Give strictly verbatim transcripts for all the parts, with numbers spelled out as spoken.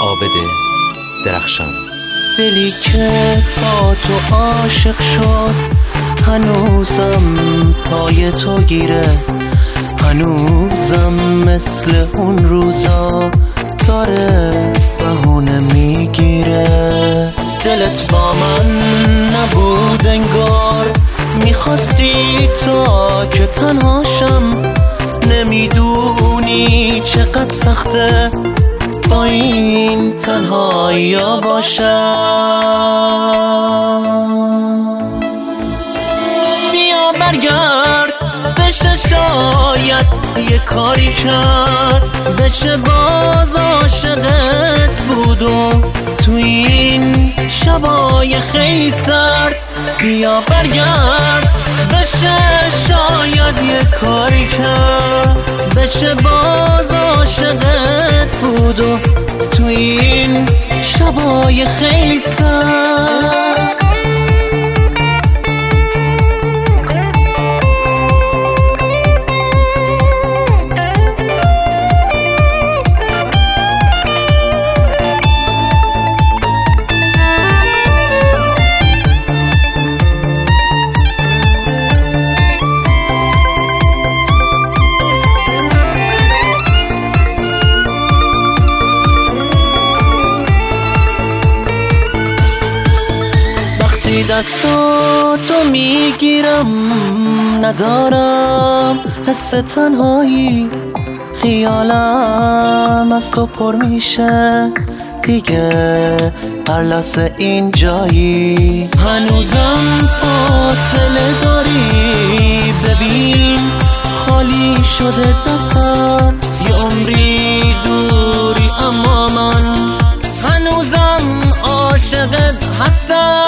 عابد درخشان. دلی که با تو عاشق شد هنوزم پای تو گیره، هنوزم مثل اون روزا داره بهونه میگیره. دلت با من نبود انگار، میخواستی تا که تنهاشم. نمیدونی چقدر سخته با این تنهایی باشم. بیا برگرد بشه شاید یه کاری کرد، بشه باز عاشقت بودم تو این شبای خیلی سرد. بیا برگرد بشه شاید یه کاری کرد، بشه باز عاشقت بودم تو این شبای خیلی سرد. دستاتو میگیرم ندارم حس تنهایی، خیالم از تو پر میشه دیگه هر لحظه این جایی. هنوزم فاصله داری ببین خالی شده دستم، یه عمری دوری اما من هنوزم عاشقت هستم.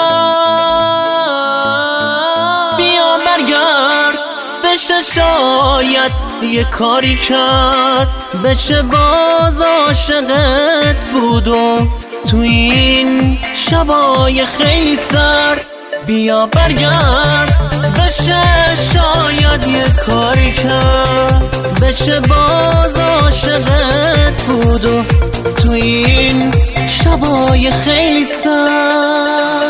بشه شاید یه کاری کرد، بشه باز عاشقت بودم تو این شبای خیلی سرد. بیا برگرد بشه شاید یه کاری کرد، بشه باز عاشقت بودم تو این شبای خیلی سرد.